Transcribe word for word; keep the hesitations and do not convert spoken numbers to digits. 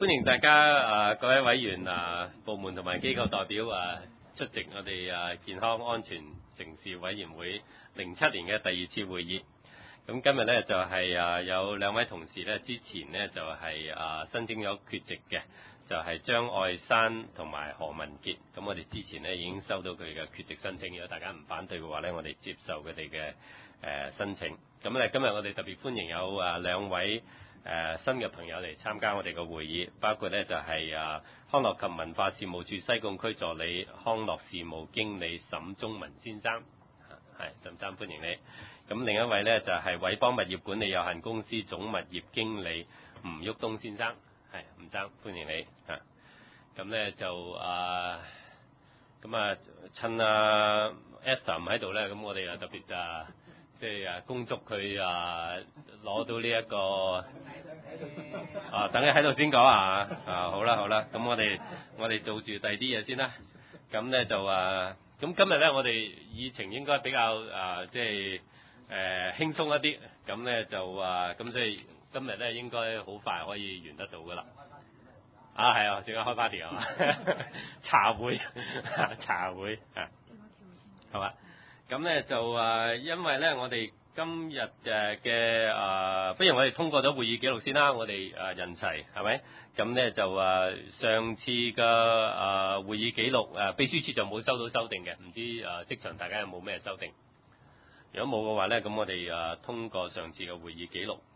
歡迎大家啊，各位委員啊、部門同埋機構代表啊出席我哋啊健康安全城市委員會零七年嘅第二次會議。咁今日呢，就係啊有兩位同事呢，之前呢，就係啊申請咗缺席嘅，就係張愛山同埋何文傑。咁我哋之前呢，已經收到佢嘅缺席申請，如果大家唔反對嘅話呢，我哋接受佢哋嘅誒申請。咁咧今日我哋特別歡迎有啊兩位誒、呃、新嘅朋友嚟參加我哋嘅會議，包括咧就係、是、啊康樂及文化事務處西貢區助理康樂事務經理沈忠文先生，係沈生歡迎你。咁另一位咧就係、是、偉邦物業管理有限公司總物業經理吳旭東先生，係吳生歡迎你啊。咁咧就啊咁啊趁啊 Esther 唔喺度咧，咁我哋啊特別啊即係啊恭祝佢啊攞到呢、這、一個。啊，等你喺度先講啊！啊，好啦好啦，咁我哋我哋做住第二啲嘢先啦。咁咧就啊，咁今日咧我哋議程應該比較啊，即係誒輕鬆一啲。咁咧就啊，咁所以今日咧應該好快可以完得到噶啦。啊，係啊，陣間開 party 啊嘛，茶會茶會啊，係嘛？咁咧就啊，因為咧我哋。今日誒嘅啊，不如我哋通過咗會議記錄先啦。我哋誒人齊係咪？咁咧就誒上次嘅誒會議記錄誒秘書處就冇收到修訂嘅，唔知誒職場大家有冇咩修訂？如果冇嘅話咧，咁我哋誒通過上次嘅會議記錄。